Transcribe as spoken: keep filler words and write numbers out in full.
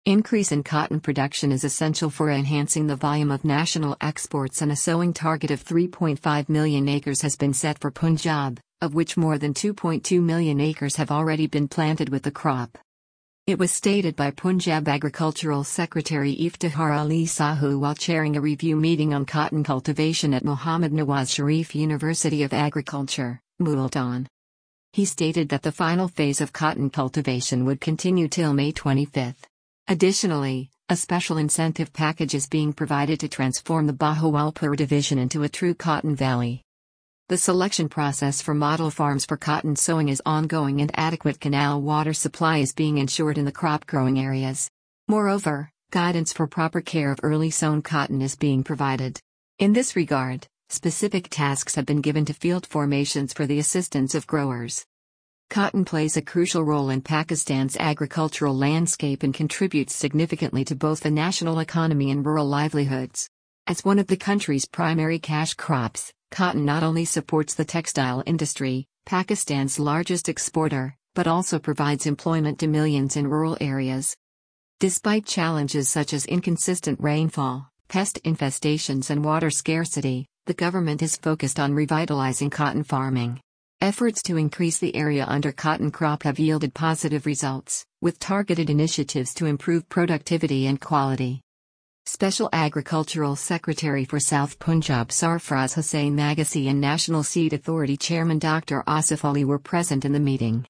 Increase in cotton production is essential for enhancing the volume of national exports, and a sowing target of three point five million acres has been set for Punjab, of which more than two point two million acres have already been planted with the crop. It was stated by Punjab Agricultural Secretary Iftihar Ali Sahu while chairing a review meeting on cotton cultivation at Muhammad Nawaz Sharif University of Agriculture, Multan. He stated that the final phase of cotton cultivation would continue till May twenty-fifth. Additionally, a special incentive package is being provided to transform the Bahawalpur division into a true cotton valley. The selection process for model farms for cotton sowing is ongoing, and adequate canal water supply is being ensured in the crop growing areas. Moreover, guidance for proper care of early sown cotton is being provided. In this regard, specific tasks have been given to field formations for the assistance of growers. Cotton plays a crucial role in Pakistan's agricultural landscape and contributes significantly to both the national economy and rural livelihoods. As one of the country's primary cash crops, cotton not only supports the textile industry, Pakistan's largest exporter, but also provides employment to millions in rural areas. Despite challenges such as inconsistent rainfall, pest infestations, and water scarcity, the government is focused on revitalizing cotton farming. Efforts to increase the area under cotton crop have yielded positive results, with targeted initiatives to improve productivity and quality. Special Agricultural Secretary for South Punjab Sarfraz Hussain Maghasi and National Seed Authority Chairman Doctor Asif Ali were present in the meeting.